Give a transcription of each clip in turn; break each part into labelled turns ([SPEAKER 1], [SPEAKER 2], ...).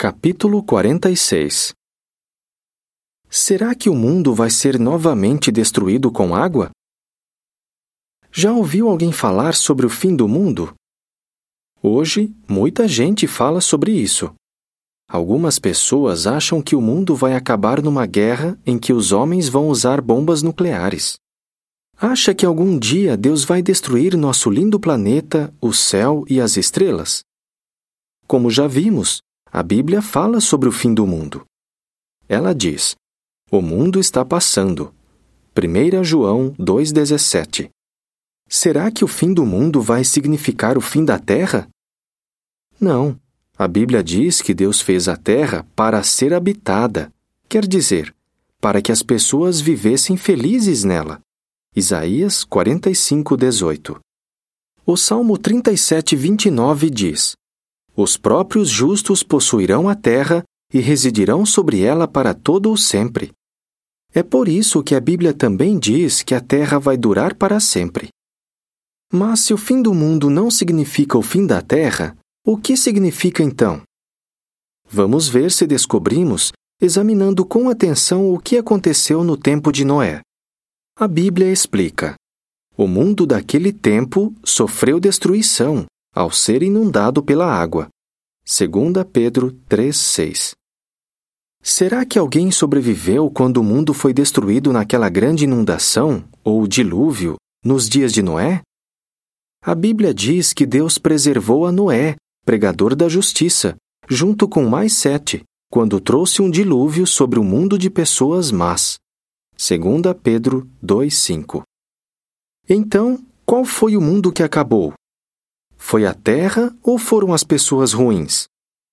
[SPEAKER 1] Capítulo 46. Será que o mundo vai ser novamente destruído com água? Já ouviu alguém falar sobre o fim do mundo? Hoje, muita gente fala sobre isso. Algumas pessoas acham que o mundo vai acabar numa guerra em que os homens vão usar bombas nucleares. Acha que algum dia Deus vai destruir nosso lindo planeta, o céu e as estrelas? Como já vimos, a Bíblia fala sobre o fim do mundo. Ela diz: o mundo está passando. 1 João 2,17. Será que o fim do mundo vai significar o fim da Terra? Não. A Bíblia diz que Deus fez a Terra para ser habitada, quer dizer, para que as pessoas vivessem felizes nela. Isaías 45,18. O Salmo 37,29 diz: os próprios justos possuirão a terra e residirão sobre ela para todo o sempre. É por isso que a Bíblia também diz que a terra vai durar para sempre. Mas se o fim do mundo não significa o fim da terra, o que significa então? Vamos ver se descobrimos examinando com atenção o que aconteceu no tempo de Noé. A Bíblia explica: o mundo daquele tempo sofreu destruição ao ser inundado pela água. 2 Pedro 3,6. Será que alguém sobreviveu quando o mundo foi destruído naquela grande inundação, ou dilúvio, nos dias de Noé? A Bíblia diz que Deus preservou a Noé, pregador da justiça, junto com mais 7, quando trouxe um dilúvio sobre o mundo de pessoas más. 2 Pedro 2,5. Então, qual foi o mundo que acabou? Foi a terra ou foram as pessoas ruins?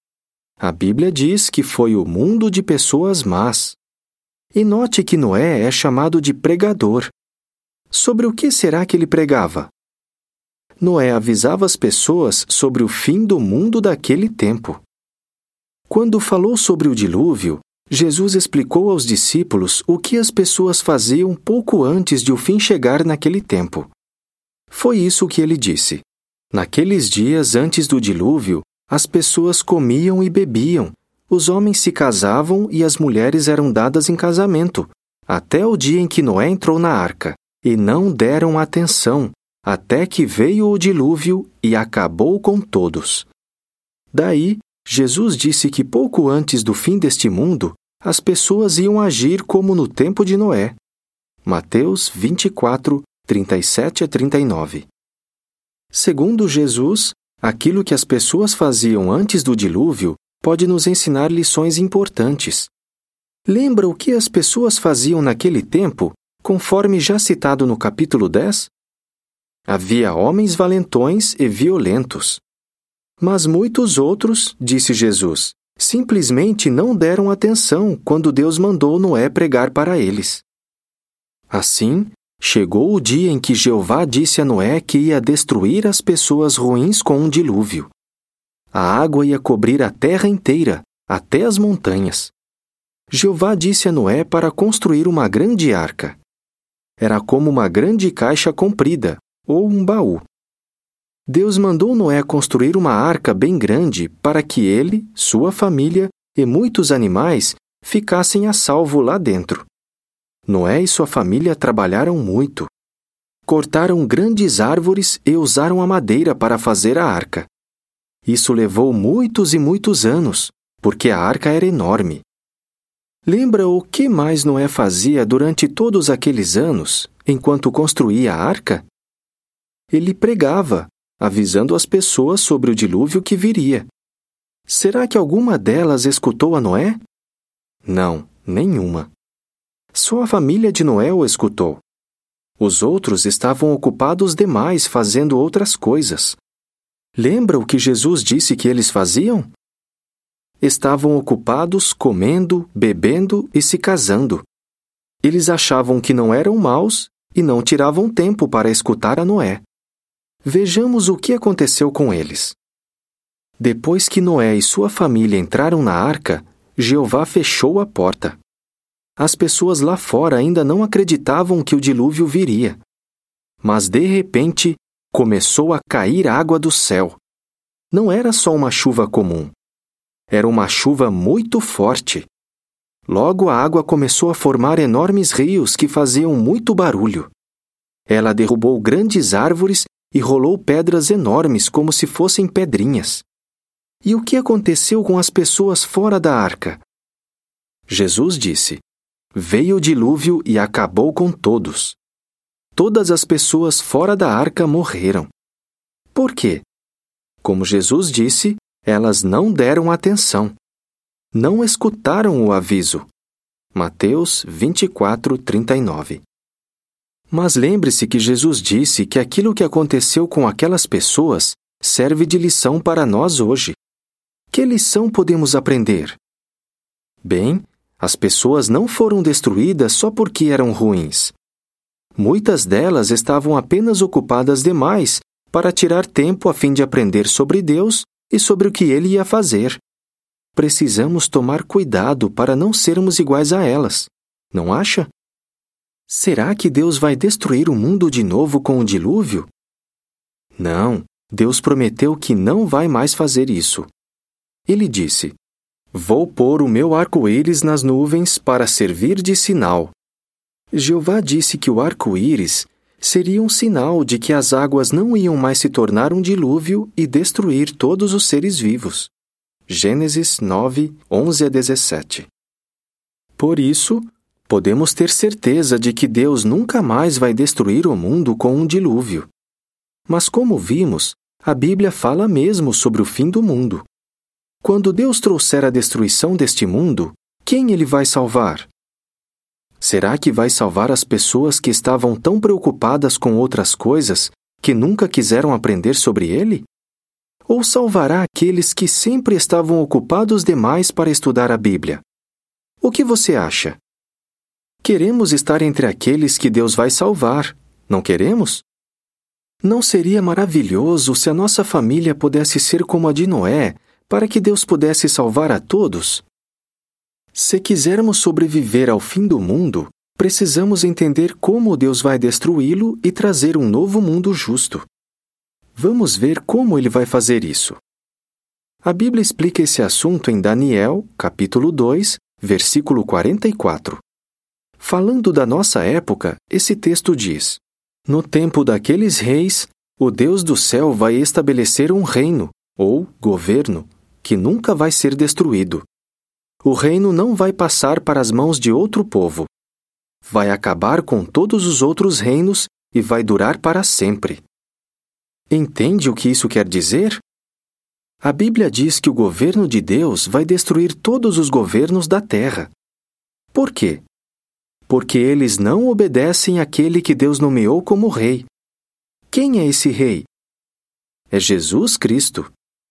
[SPEAKER 1] A Bíblia diz que foi o mundo de pessoas más. E note que Noé é chamado de pregador. Sobre o que será que ele pregava? Noé avisava as pessoas sobre o fim do mundo daquele tempo. Quando falou sobre o dilúvio, Jesus explicou aos discípulos o que as pessoas faziam pouco antes de o fim chegar naquele tempo. Foi isso que ele disse: naqueles dias antes do dilúvio, as pessoas comiam e bebiam, os homens se casavam e as mulheres eram dadas em casamento, até o dia em que Noé entrou na arca, e não deram atenção, até que veio o dilúvio e acabou com todos. Daí, Jesus disse que pouco antes do fim deste mundo, as pessoas iam agir como no tempo de Noé. Mateus 24, 37 a 39. Segundo Jesus, aquilo que as pessoas faziam antes do dilúvio pode nos ensinar lições importantes. Lembra o que as pessoas faziam naquele tempo, conforme já citado no capítulo 10? Havia homens valentões e violentos. Mas muitos outros, disse Jesus, simplesmente não deram atenção quando Deus mandou Noé pregar para eles. Assim, chegou o dia em que Jeová disse a Noé que ia destruir as pessoas ruins com um dilúvio. A água ia cobrir a terra inteira, até as montanhas. Jeová disse a Noé para construir uma grande arca. Era como uma grande caixa comprida, ou um baú. Deus mandou Noé construir uma arca bem grande para que ele, sua família e muitos animais ficassem a salvo lá dentro. Noé e sua família trabalharam muito. Cortaram grandes árvores e usaram a madeira para fazer a arca. Isso levou muitos e muitos anos, porque a arca era enorme. Lembra o que mais Noé fazia durante todos aqueles anos, enquanto construía a arca? Ele pregava, avisando as pessoas sobre o dilúvio que viria. Será que alguma delas escutou a Noé? Não, nenhuma. Só a família de Noé o escutou. Os outros estavam ocupados demais fazendo outras coisas. Lembra o que Jesus disse que eles faziam? Estavam ocupados comendo, bebendo e se casando. Eles achavam que não eram maus e não tiravam tempo para escutar a Noé. Vejamos o que aconteceu com eles. Depois que Noé e sua família entraram na arca, Jeová fechou a porta. As pessoas lá fora ainda não acreditavam que o dilúvio viria. Mas, de repente, começou a cair água do céu. Não era só uma chuva comum. Era uma chuva muito forte. Logo a água começou a formar enormes rios que faziam muito barulho. Ela derrubou grandes árvores e rolou pedras enormes como se fossem pedrinhas. E o que aconteceu com as pessoas fora da arca? Jesus disse: Veio o dilúvio e acabou com todos. Todas as pessoas fora da arca morreram. Por quê? Como Jesus disse, elas não deram atenção. Não escutaram o aviso. Mateus 24:39. Mas lembre-se que Jesus disse que aquilo que aconteceu com aquelas pessoas serve de lição para nós hoje. Que lição podemos aprender? Bem, as pessoas não foram destruídas só porque eram ruins. Muitas delas estavam apenas ocupadas demais para tirar tempo a fim de aprender sobre Deus e sobre o que Ele ia fazer. Precisamos tomar cuidado para não sermos iguais a elas, não acha? Será que Deus vai destruir o mundo de novo com o dilúvio? Não, Deus prometeu que não vai mais fazer isso. Ele disse: Vou pôr o meu arco-íris nas nuvens para servir de sinal. Jeová disse que o arco-íris seria um sinal de que as águas não iam mais se tornar um dilúvio e destruir todos os seres vivos. Gênesis 9, 11-17. Por isso, podemos ter certeza de que Deus nunca mais vai destruir o mundo com um dilúvio. Mas como vimos, a Bíblia fala mesmo sobre o fim do mundo. Quando Deus trouxer a destruição deste mundo, quem Ele vai salvar? Será que vai salvar as pessoas que estavam tão preocupadas com outras coisas que nunca quiseram aprender sobre Ele? Ou salvará aqueles que sempre estavam ocupados demais para estudar a Bíblia? O que você acha? Queremos estar entre aqueles que Deus vai salvar, não queremos? Não seria maravilhoso se a nossa família pudesse ser como a de Noé, para que Deus pudesse salvar a todos? Se quisermos sobreviver ao fim do mundo, precisamos entender como Deus vai destruí-lo e trazer um novo mundo justo. Vamos ver como Ele vai fazer isso. A Bíblia explica esse assunto em Daniel, capítulo 2, versículo 44. Falando da nossa época, esse texto diz: No tempo daqueles reis, o Deus do céu vai estabelecer um reino, ou governo, que nunca vai ser destruído. O reino não vai passar para as mãos de outro povo. Vai acabar com todos os outros reinos e vai durar para sempre. Entende o que isso quer dizer? A Bíblia diz que o governo de Deus vai destruir todos os governos da terra. Por quê? Porque eles não obedecem àquele que Deus nomeou como rei. Quem é esse rei? É Jesus Cristo.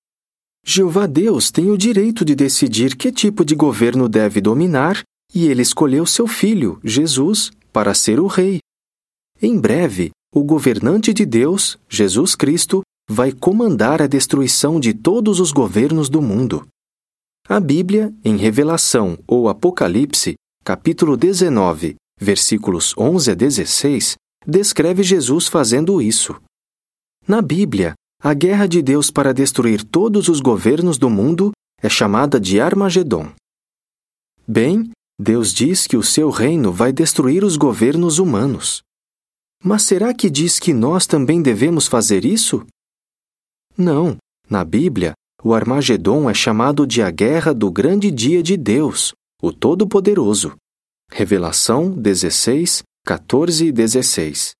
[SPEAKER 1] Jeová Deus tem o direito de decidir que tipo de governo deve dominar e Ele escolheu seu Filho, Jesus, para ser o rei. Em breve, o governante de Deus, Jesus Cristo, vai comandar a destruição de todos os governos do mundo. A Bíblia, em Revelação ou Apocalipse, capítulo 19, versículos 11-16, descreve Jesus fazendo isso. Na Bíblia, a guerra de Deus para destruir todos os governos do mundo é chamada de Armagedon. Bem, Deus diz que o seu reino vai destruir os governos humanos. Mas será que diz que nós também devemos fazer isso? Não. Na Bíblia, o Armagedon é chamado de a guerra do grande dia de Deus, o Todo-Poderoso. Revelação 16, 14 e 16.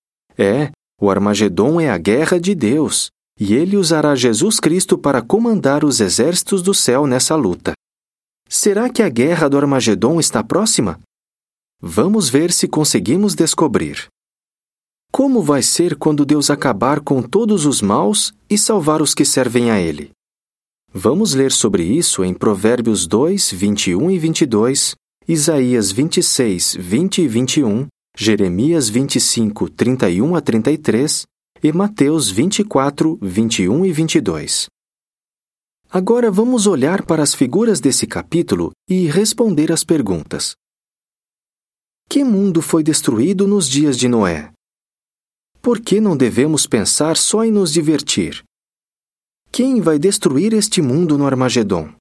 [SPEAKER 1] O Armagedon é a guerra de Deus, e Ele usará Jesus Cristo para comandar os exércitos do céu nessa luta. Será que a guerra do Armagedon está próxima? Vamos ver se conseguimos descobrir. Como vai ser quando Deus acabar com todos os maus e salvar os que servem a Ele? Vamos ler sobre isso em Provérbios 2, 21 e 22, Isaías 26, 20 e 21, Jeremias 25, 31 a 33 e Mateus 24, 21 e 22. Agora vamos olhar para as figuras desse capítulo e responder às perguntas. Que mundo foi destruído nos dias de Noé? Por que não devemos pensar só em nos divertir? Quem vai destruir este mundo no Armagedon?